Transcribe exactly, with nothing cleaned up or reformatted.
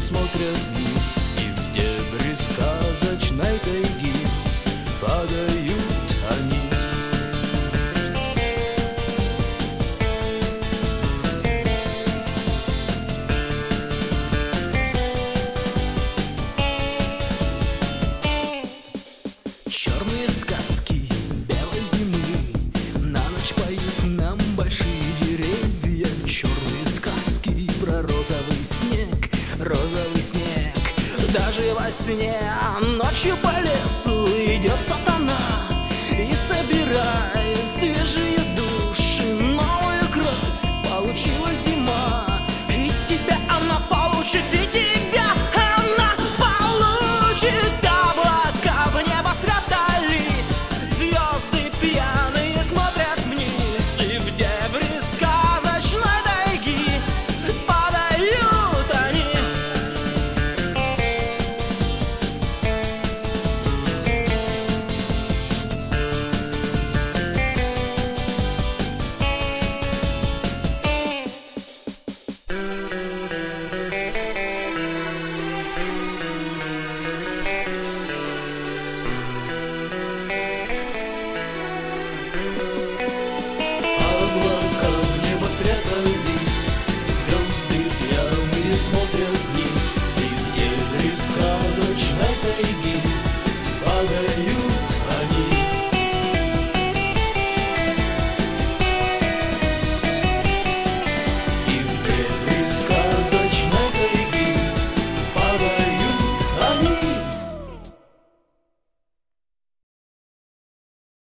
смотрят вниз, и в дебри сказочной тайги падают они. Черные сказки белой зимы на ночь поют нам большие деревья. Черные сказки про розовый снег, розовый снег. Даже во сне ночью по лесу идет сатана и собирает свежие души, новую кровь получила зима, и тебя она получит.